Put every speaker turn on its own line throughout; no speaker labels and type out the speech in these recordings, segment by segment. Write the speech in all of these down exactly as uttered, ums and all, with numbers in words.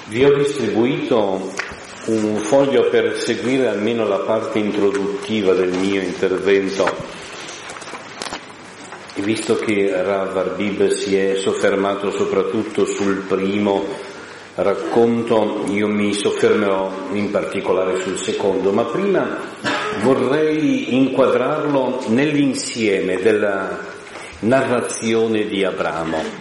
Vi ho distribuito un foglio per seguire almeno la parte introduttiva del mio intervento, e visto che Rav Arbib si è soffermato soprattutto sul primo racconto, io mi soffermerò in particolare sul secondo, ma prima vorrei inquadrarlo nell'insieme della narrazione di Abramo.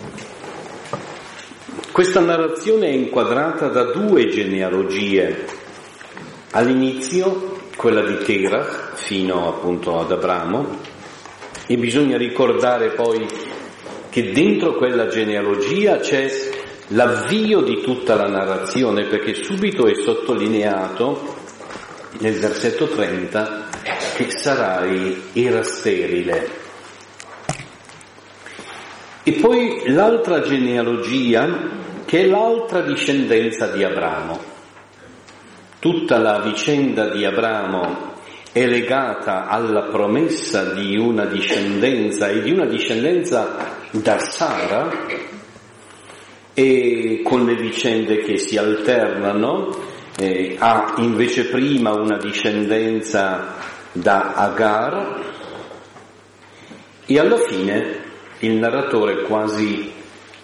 Questa narrazione è inquadrata da due genealogie. All'inizio quella di Terach fino appunto ad Abramo, e bisogna ricordare poi che dentro quella genealogia c'è l'avvio di tutta la narrazione, perché subito è sottolineato nel versetto trenta che Sarai era sterile. E poi l'altra genealogia, che è l'altra discendenza di Abramo. Tutta la vicenda di Abramo è legata alla promessa di una discendenza, e di una discendenza da Sara, e con le vicende che si alternano, eh, ha invece prima una discendenza da Agar, e alla fine il narratore, quasi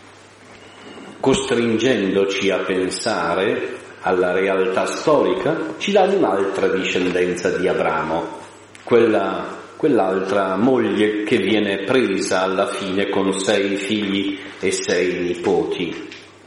costringendoci a pensare alla realtà storica, ci dà un'altra discendenza di Abramo, quella, quell'altra moglie che viene presa alla fine con sei figli e sei nipoti.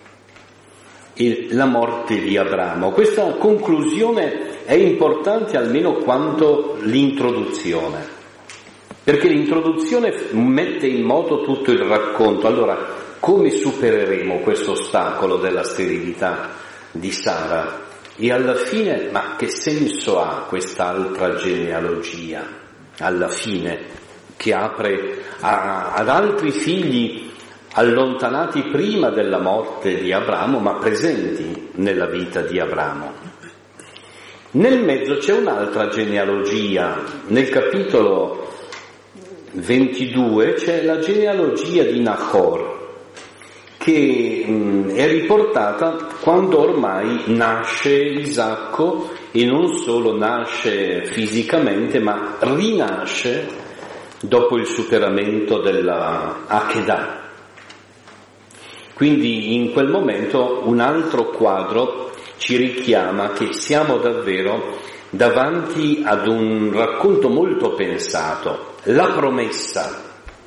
E la morte di Abramo. Questa conclusione è importante almeno quanto l'introduzione, perché l'introduzione mette in moto tutto il racconto. Allora, come supereremo questo ostacolo della sterilità di Sara? E alla fine, ma che senso ha quest'altra genealogia? Alla fine, che apre a, ad altri figli allontanati prima della morte di Abramo, ma presenti nella vita di Abramo. Nel mezzo c'è un'altra genealogia. Nel capitolo ventidue c'è la genealogia di Nahor, che mh, è riportata quando ormai nasce Isacco, e non solo nasce fisicamente, ma rinasce dopo il superamento della Akedah. Quindi in quel momento un altro quadro ci richiama che siamo davvero davanti ad un racconto molto pensato, la promessa,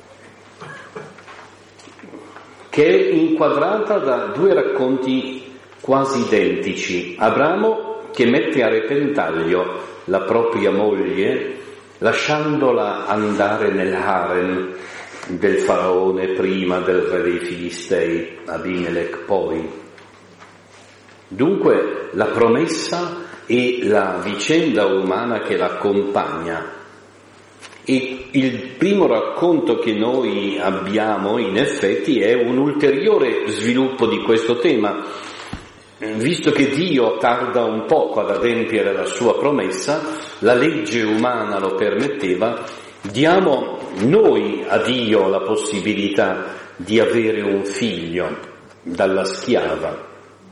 che è inquadrata da due racconti quasi identici. Abramo che mette a repentaglio la propria moglie, lasciandola andare nel harem del faraone prima, del re dei Filistei, Abimelech poi. Dunque la promessa e la vicenda umana che l'accompagna. E il primo racconto che noi abbiamo in effetti è un ulteriore sviluppo di questo tema. Visto che Dio tarda un poco ad adempiere la sua promessa, la legge umana lo permetteva, diamo noi a Dio la possibilità di avere un figlio dalla schiava.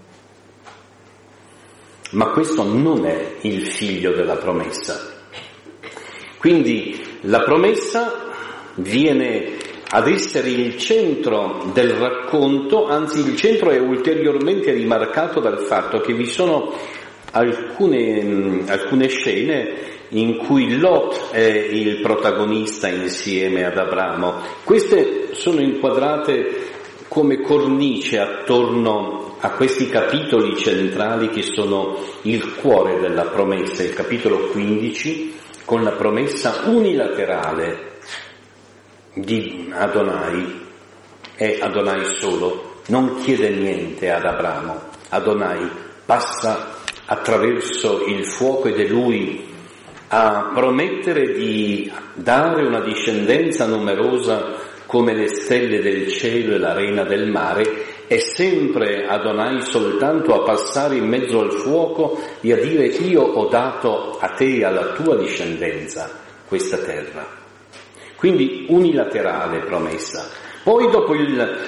Ma questo non è il figlio della promessa. Quindi la promessa viene ad essere il centro del racconto, anzi il centro è ulteriormente rimarcato dal fatto che vi sono alcune, alcune scene in cui Lot è il protagonista insieme ad Abramo. Queste sono inquadrate come cornice attorno a questi capitoli centrali che sono il cuore della promessa. Il capitolo quindici, con la promessa unilaterale di Adonai, è Adonai solo, non chiede niente ad Abramo. Adonai passa attraverso il fuoco ed è lui a promettere di dare una discendenza numerosa come le stelle del cielo e l'arena del mare. È sempre Adonai soltanto a passare in mezzo al fuoco e a dire: io ho dato a te e alla tua discendenza questa terra. Quindi unilaterale promessa. Poi dopo il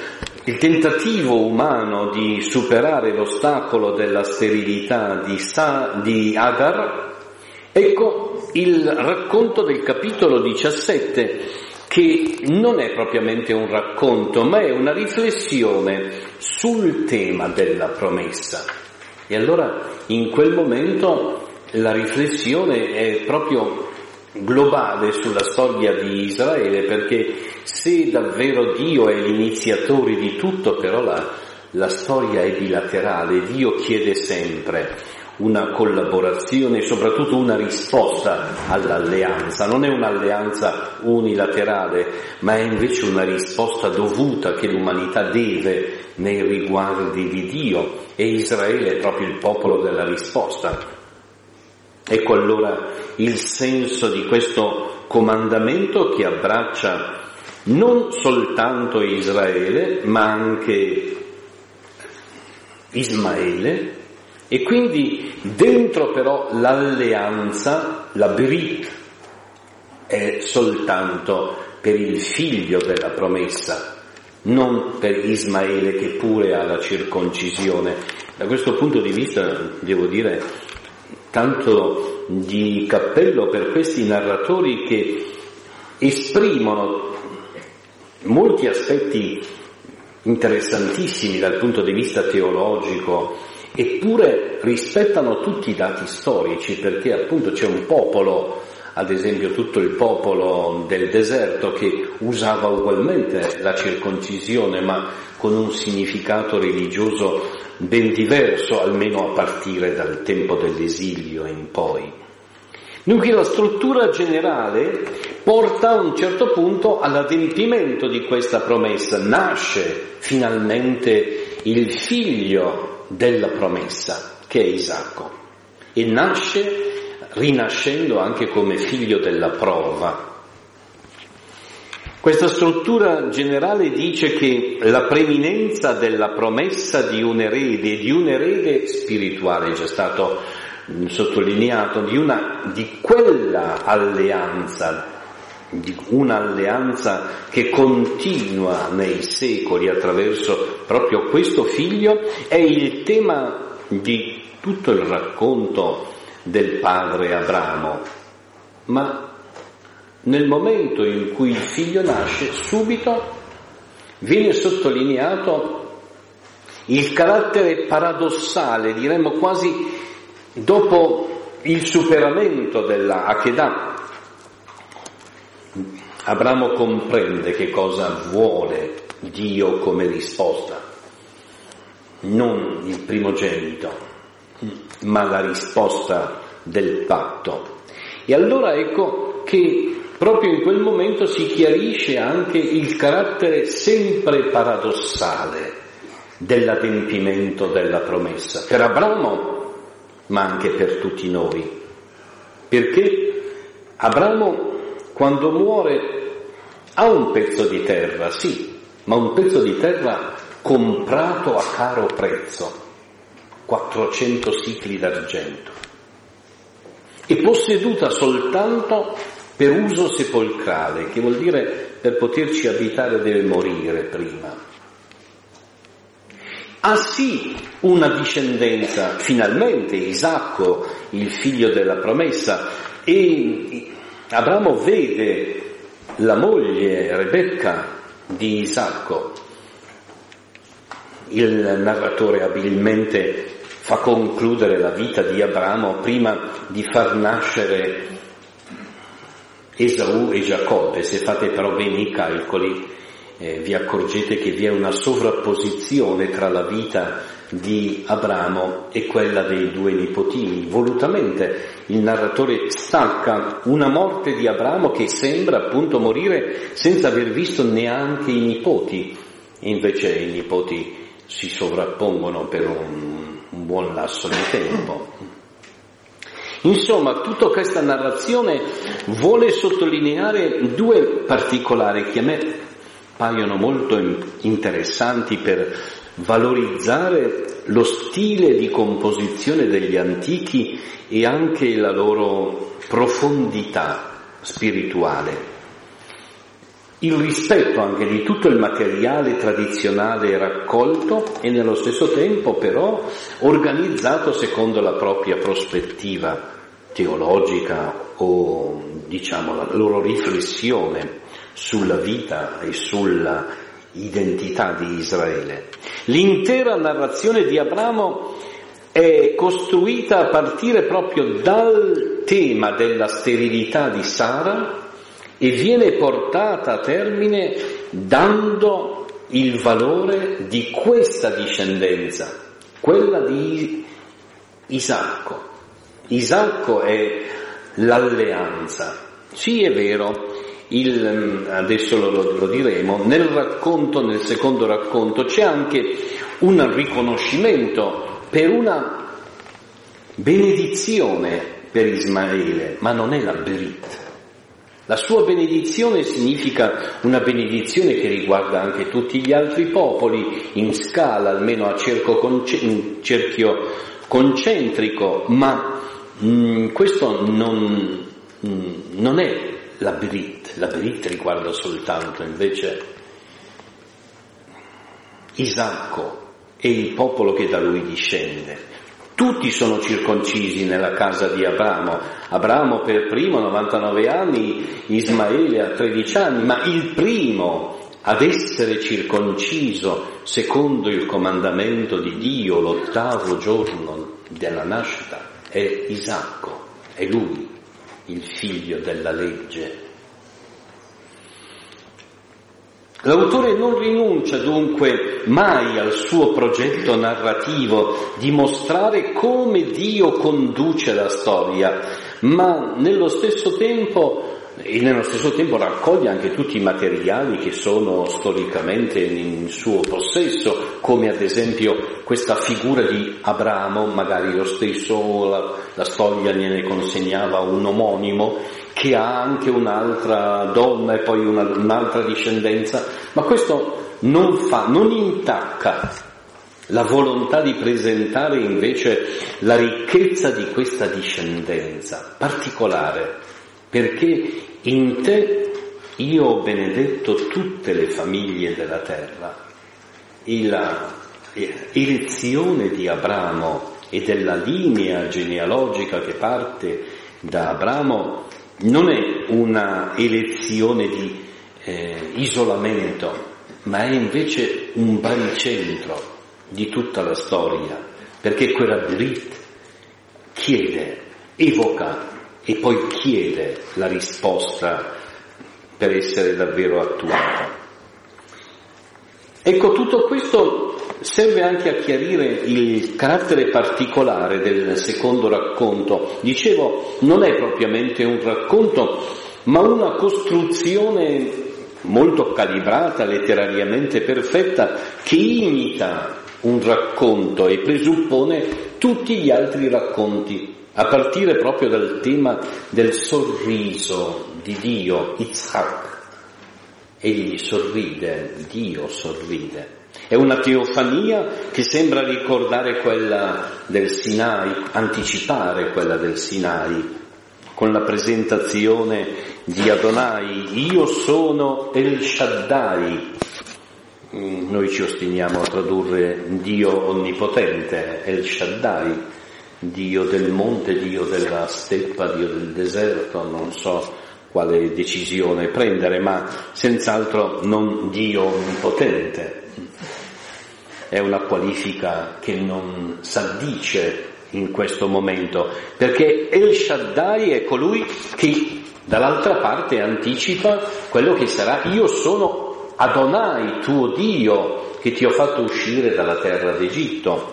il tentativo umano di superare l'ostacolo della sterilità di, Sa- di Agar, ecco il racconto del capitolo diciassette, che non è propriamente un racconto, ma è una riflessione sul tema della promessa. E allora in quel momento la riflessione è proprio globale sulla storia di Israele, perché se davvero Dio è l'iniziatore di tutto, però la, la storia è bilaterale. Dio chiede sempre una collaborazione, soprattutto una risposta all'alleanza. Non è un'alleanza unilaterale, ma è invece una risposta dovuta che l'umanità deve nei riguardi di Dio, e Israele è proprio il popolo della risposta. Ecco allora il senso di questo comandamento, che abbraccia non soltanto Israele, ma anche Ismaele. E quindi dentro però l'alleanza, la Berit, è soltanto per il figlio della promessa, non per Ismaele, che pure ha la circoncisione. Da questo punto di vista, devo dire, tanto di cappello per questi narratori che esprimono molti aspetti interessantissimi dal punto di vista teologico, eppure rispettano tutti i dati storici, perché appunto c'è un popolo, ad esempio tutto il popolo del deserto, che usava ugualmente la circoncisione, ma con un significato religioso ben diverso, almeno a partire dal tempo dell'esilio in poi. Dunque la struttura generale porta a un certo punto all'adempimento di questa promessa. Nasce finalmente il figlio della promessa, che è Isacco, e nasce rinascendo anche come figlio della prova. Questa struttura generale dice che la preminenza della promessa di un erede, di un erede spirituale, è già stato sottolineato, di una di quella alleanza, di un'alleanza che continua nei secoli attraverso proprio questo figlio, è il tema di tutto il racconto del padre Abramo. Ma nel momento in cui il figlio nasce, subito viene sottolineato il carattere paradossale, diremmo quasi dopo il superamento della Akedah. Abramo comprende che cosa vuole Dio come risposta, non il primogenito, ma la risposta del patto. E allora ecco che proprio in quel momento si chiarisce anche il carattere sempre paradossale dell'adempimento della promessa, per Abramo, ma anche per tutti noi. Perché Abramo, quando muore, ha un pezzo di terra, sì, ma un pezzo di terra comprato a caro prezzo, quattrocento sicli d'argento, e posseduta soltanto per uso sepolcrale, che vuol dire per poterci abitare deve morire prima. Ha sì una discendenza, finalmente Isacco, il figlio della promessa, e Abramo vede la moglie Rebecca di Isacco. Il narratore abilmente fa concludere la vita di Abramo prima di far nascere Esaù e Giacobbe. Se fate però bene i calcoli eh, vi accorgete che vi è una sovrapposizione tra la vita di Abramo e quella dei due nipotini. Volutamente il narratore stacca una morte di Abramo che sembra appunto morire senza aver visto neanche i nipoti, invece i nipoti si sovrappongono per un, un buon lasso di tempo. Insomma, tutta questa narrazione vuole sottolineare due particolari che a me paiono molto interessanti per valorizzare lo stile di composizione degli antichi e anche la loro profondità spirituale. il rispetto anche di tutto il materiale tradizionale raccolto e nello stesso tempo però organizzato secondo la propria prospettiva teologica o diciamo la loro riflessione sulla vita e sulla identità di Israele. L'intera narrazione di Abramo è costruita a partire proprio dal tema della sterilità di Sara e viene portata a termine dando il valore di questa discendenza, quella di Isacco. Isacco è l'alleanza. Sì, è vero, il, adesso lo, lo diremo, nel racconto, nel secondo racconto, c'è anche un riconoscimento per una benedizione per Ismaele, ma non è la Berit. La sua benedizione significa una benedizione che riguarda anche tutti gli altri popoli, in scala, almeno a cerco conce- in cerchio concentrico, ma mh, questo non, mh, non è la Berit. La Berit riguarda soltanto invece Isacco e il popolo che da lui discende. Tutti sono circoncisi nella casa di Abramo. Abramo per primo novantanove anni, Ismaele a tredici anni, ma il primo ad essere circonciso secondo il comandamento di Dio l'ottavo giorno della nascita è Isacco, è lui, il figlio della legge. L'autore non rinuncia dunque mai al suo progetto narrativo di mostrare come Dio conduce la storia, ma nello stesso tempo e nello stesso tempo raccoglie anche tutti i materiali che sono storicamente in suo possesso, come ad esempio questa figura di Abramo, magari lo stesso la, la storia gliene consegnava un omonimo che ha anche un'altra donna e poi una, un'altra discendenza, ma questo non fa, non intacca la volontà di presentare invece la ricchezza di questa discendenza particolare, perché in te io ho benedetto tutte le famiglie della terra. E la elezione di Abramo e della linea genealogica che parte da Abramo non è una elezione di eh, isolamento, ma è invece un baricentro di tutta la storia, perché quella Berit chiede, evoca e poi chiede la risposta per essere davvero attuata. Ecco, tutto questo serve anche a chiarire il carattere particolare del secondo racconto. Dicevo, non è propriamente un racconto, ma una costruzione molto calibrata, letterariamente perfetta, che imita un racconto e presuppone tutti gli altri racconti, a partire proprio dal tema del sorriso di Dio, Yitzhak. Egli sorride, Dio sorride. È una teofania che sembra ricordare quella del Sinai, anticipare quella del Sinai, con la presentazione di Adonai, io sono El Shaddai. Noi ci ostiniamo a tradurre Dio onnipotente, El Shaddai, Dio del monte, Dio della steppa, Dio del deserto, non so quale decisione prendere, ma senz'altro non Dio onnipotente. È una qualifica che non s'addice in questo momento, perché El Shaddai è colui che dall'altra parte anticipa quello che sarà: io sono Adonai, tuo Dio, che ti ho fatto uscire dalla terra d'Egitto.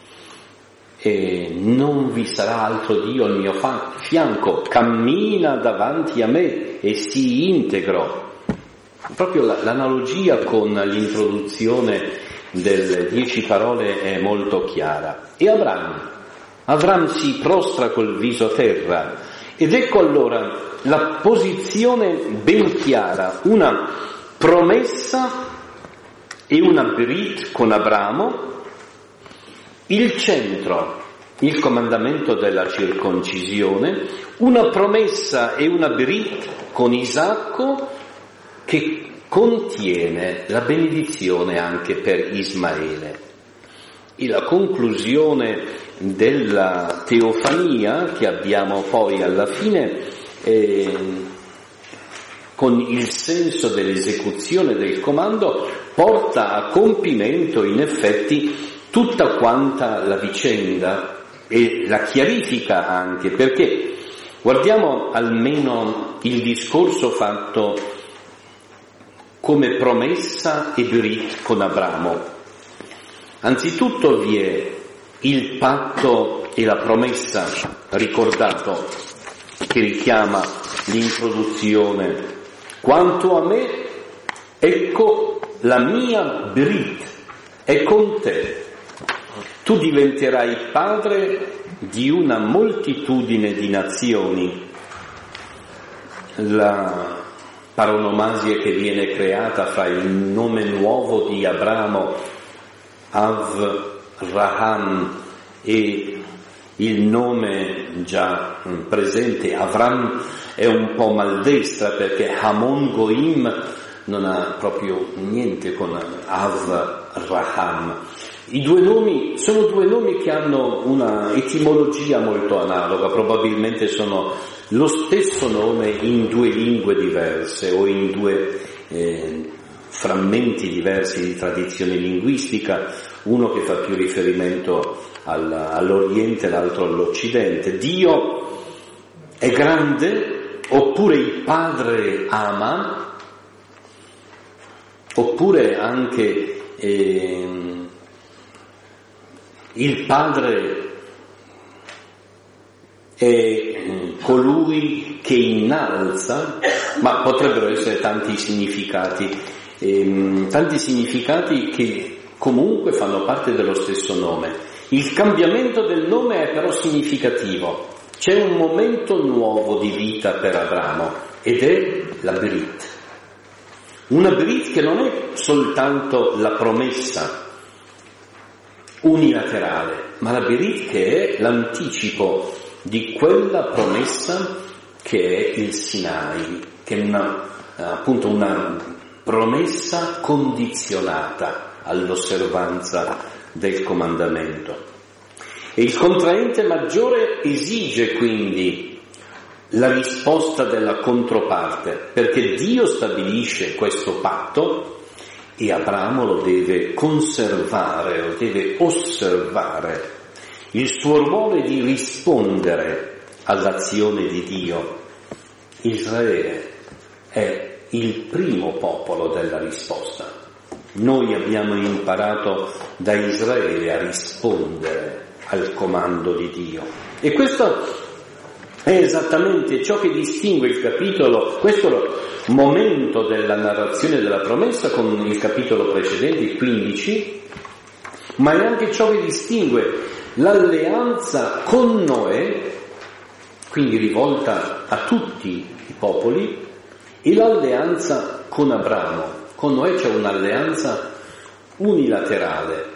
E non vi sarà altro Dio al mio fianco, cammina davanti a me e sii integro. Proprio l'analogia con l'introduzione delle dieci parole è molto chiara. E Abramo, Abramo si prostra col viso a terra, ed ecco allora la posizione ben chiara, una promessa e una berit con Abramo. Il centro, il comandamento della circoncisione, una promessa e una berit con Isacco che contiene la benedizione anche per Ismaele. E la conclusione della teofania che abbiamo poi alla fine eh, con il senso dell'esecuzione del comando porta a compimento in effetti tutta quanta la vicenda e la chiarifica anche, perché guardiamo almeno il discorso fatto come promessa e brit con Abramo. Anzitutto vi è il patto e la promessa ricordato che richiama l'introduzione. Quanto a me, ecco la mia brit è con te. Tu diventerai padre di una moltitudine di nazioni. La paronomasia che viene creata fra il nome nuovo di Abramo, Avraham, e il nome già presente, Avram, è un po' maldestra perché Hamon Goim non ha proprio niente con Avraham. I due nomi sono due nomi che hanno una etimologia molto analoga, probabilmente sono lo stesso nome in due lingue diverse o in due eh, frammenti diversi di tradizione linguistica, uno che fa più riferimento al, all'Oriente, l'altro all'Occidente. Dio è grande, oppure il Padre ama, oppure anche eh, il Padre è colui che innalza, ma potrebbero essere tanti significati, ehm, tanti significati che comunque fanno parte dello stesso nome. Il cambiamento del nome è però significativo. C'è un momento nuovo di vita per Abramo ed è la Brit. Una Brit che non è soltanto la promessa unilaterale, ma la Brit che è l'anticipo di quella promessa che è il Sinai, che è una, appunto una promessa condizionata all'osservanza del comandamento. E il contraente maggiore esige quindi la risposta della controparte, perché Dio stabilisce questo patto e Abramo lo deve conservare, lo deve osservare. Il suo ruolo è di rispondere all'azione di Dio. Israele è il primo popolo della risposta. Noi abbiamo imparato da Israele a rispondere al comando di Dio. E questo è esattamente ciò che distingue il capitolo, questo momento della narrazione della promessa con il capitolo precedente, il quindici, ma è anche ciò che distingue l'alleanza con Noè, quindi rivolta a tutti i popoli, e l'alleanza con Abramo. Con Noè c'è un'alleanza unilaterale,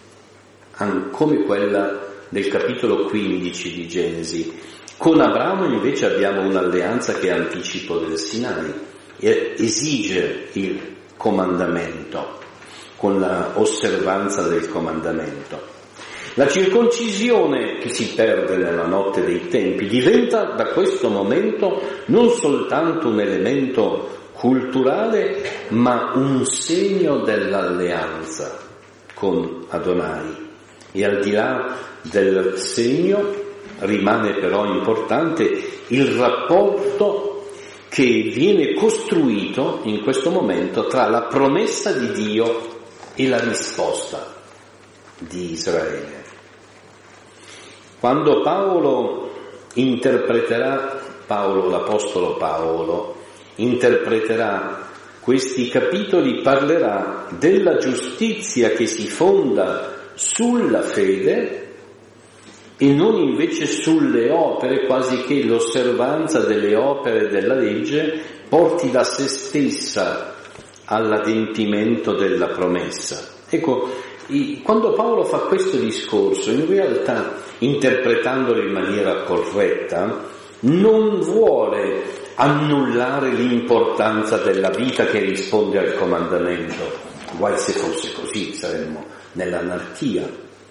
come quella del capitolo quindici di Genesi. Con Abramo invece abbiamo un'alleanza che è anticipo del Sinai e esige il comandamento, con l'osservanza del comandamento. La circoncisione che si perde nella notte dei tempi diventa da questo momento non soltanto un elemento culturale, ma un segno dell'alleanza con Adonai. E al di là del segno rimane però importante il rapporto che viene costruito in questo momento tra la promessa di Dio e la risposta di Israele. Quando Paolo interpreterà, Paolo, l'apostolo Paolo, interpreterà questi capitoli, parlerà della giustizia che si fonda sulla fede e non invece sulle opere, quasi che l'osservanza delle opere della legge porti da se stessa all'adempimento della promessa. Ecco, quando Paolo fa questo discorso, in realtà, interpretandolo in maniera corretta, non vuole annullare l'importanza della vita che risponde al comandamento. Guai se fosse così, saremmo nell'anarchia.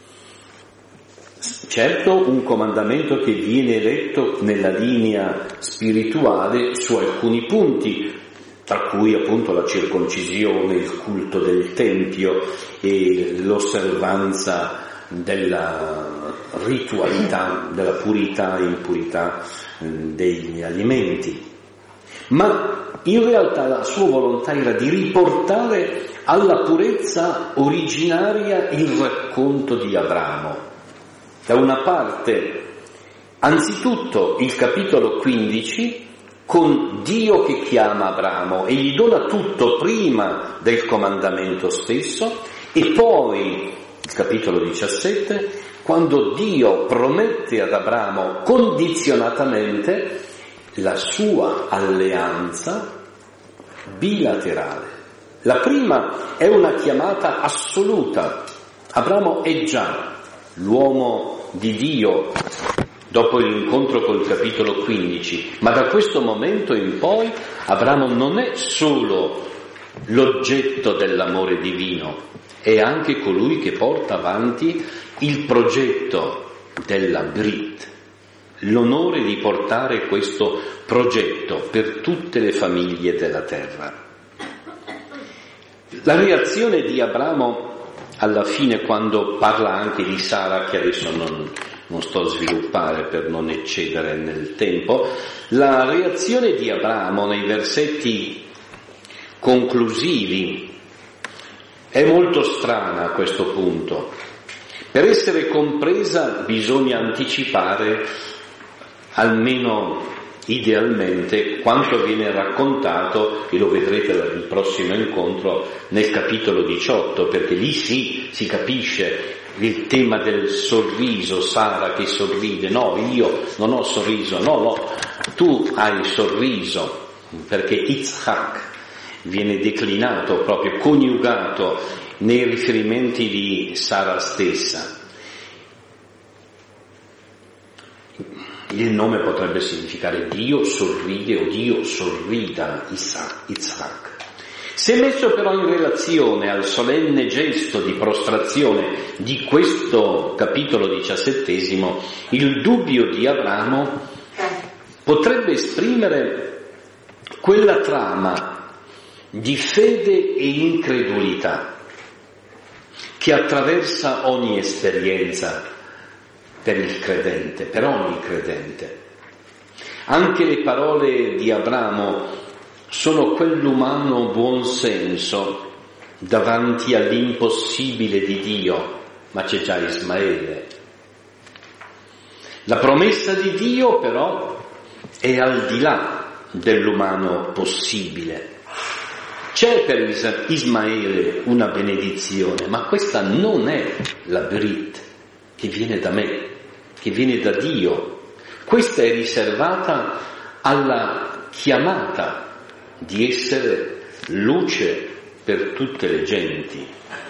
Certo, un comandamento che viene letto nella linea spirituale su alcuni punti, tra cui appunto la circoncisione, il culto del tempio e l'osservanza della ritualità, della purità e impurità degli alimenti. Ma in realtà la sua volontà era di riportare alla purezza originaria il racconto di Abramo. Da una parte, anzitutto il capitolo quindici, con Dio che chiama Abramo e gli dona tutto prima del comandamento stesso, e poi il capitolo diciassette, quando Dio promette ad Abramo condizionatamente la sua alleanza bilaterale. La prima è una chiamata assoluta. Abramo è già l'uomo di Dio dopo l'incontro col capitolo quindici, ma da questo momento in poi Abramo non è solo l'oggetto dell'amore divino, è anche colui che porta avanti il progetto della Brit, l'onore di portare questo progetto per tutte le famiglie della terra. La reazione di Abramo alla fine, quando parla anche di Sara, che adesso non, non sto a sviluppare per non eccedere nel tempo, la reazione di Abramo nei versetti conclusivi è molto strana a questo punto. Per essere compresa bisogna anticipare, almeno idealmente, quanto viene raccontato, e lo vedrete al prossimo incontro, nel capitolo diciotto, perché lì sì si capisce il tema del sorriso, Sara che sorride. No, io non ho sorriso, no, no, tu hai sorriso, perché Yitzhak viene declinato, proprio coniugato nei riferimenti di Sara stessa. Il nome potrebbe significare Dio sorride o Dio sorrida Yitzhak. Se messo però in relazione al solenne gesto di prostrazione di questo capitolo diciassettesimo, il dubbio di Abramo potrebbe esprimere quella trama di fede e incredulità che attraversa ogni esperienza per il credente, per ogni credente. Anche le parole di Abramo sono quell'umano buonsenso davanti all'impossibile di Dio, ma c'è già Ismaele. La promessa di Dio però è al di là dell'umano possibile. C'è per Ismaele una benedizione, ma questa non è la Brit che viene da me, che viene da Dio. Questa è riservata alla chiamata di essere luce per tutte le genti.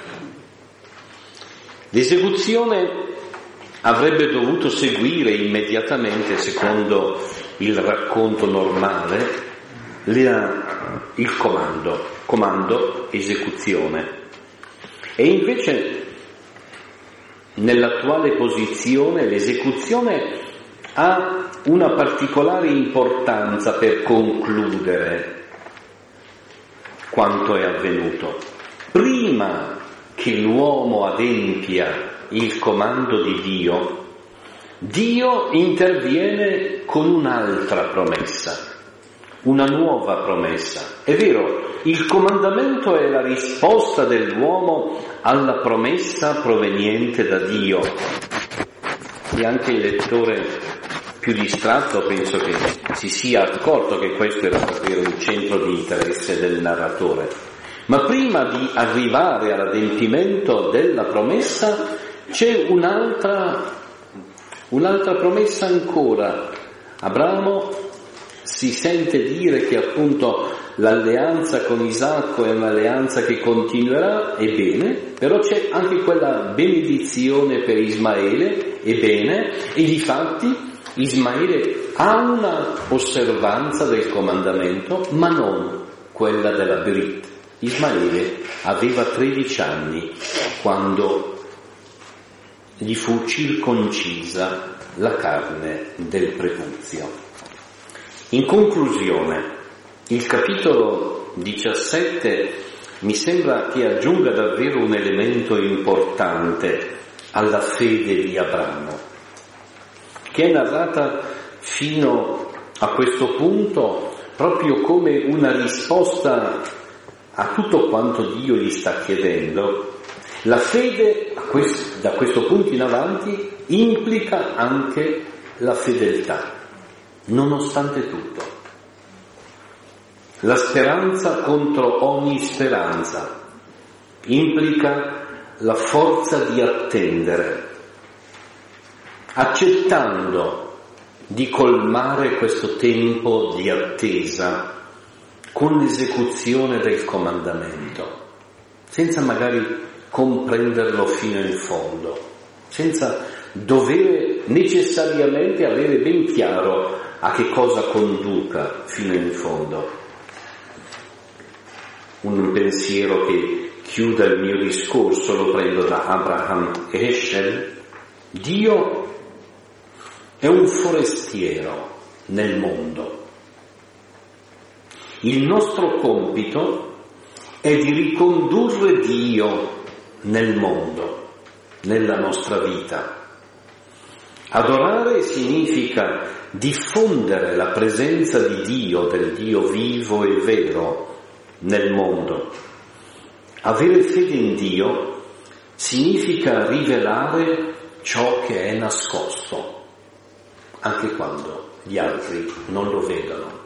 L'esecuzione avrebbe dovuto seguire immediatamente, secondo il racconto normale, la, il comando, comando, esecuzione. E invece nell'attuale posizione l'esecuzione ha una particolare importanza per concludere quanto è avvenuto. Prima che l'uomo adempia il comando di Dio, Dio interviene con un'altra promessa, una nuova promessa. È vero, il comandamento è la risposta dell'uomo alla promessa proveniente da Dio. E anche il lettore più distratto penso che si sia accorto che questo era davvero il centro di interesse del narratore. Ma prima di arrivare all'adempimento della promessa c'è un'altra, un'altra promessa ancora. Abramo si sente dire che appunto l'alleanza con Isacco è un'alleanza che continuerà, ebbene, però c'è anche quella benedizione per Ismaele, ebbene, e difatti Ismaele ha una osservanza del comandamento, ma non quella della Berit. Ismaele aveva tredici anni quando gli fu circoncisa la carne del prepuzio. In conclusione, il capitolo diciassette mi sembra che aggiunga davvero un elemento importante alla fede di Abramo, che è narrata fino a questo punto proprio come una risposta a tutto quanto Dio gli sta chiedendo. La fede, da questo punto in avanti, implica anche la fedeltà, nonostante tutto. La speranza contro ogni speranza implica la forza di attendere, accettando di colmare questo tempo di attesa con l'esecuzione del comandamento, senza magari comprenderlo fino in fondo, senza dover necessariamente avere ben chiaro a che cosa conduca fino in fondo. Un pensiero che chiuda il mio discorso lo prendo da Abraham Heschel. Dio è un forestiero nel mondo. Il nostro compito è di ricondurre Dio nel mondo, nella nostra vita. Adorare significa diffondere la presenza di Dio, del Dio vivo e vero, nel mondo. Avere fede in Dio significa rivelare ciò che è nascosto, anche quando gli altri non lo vedono.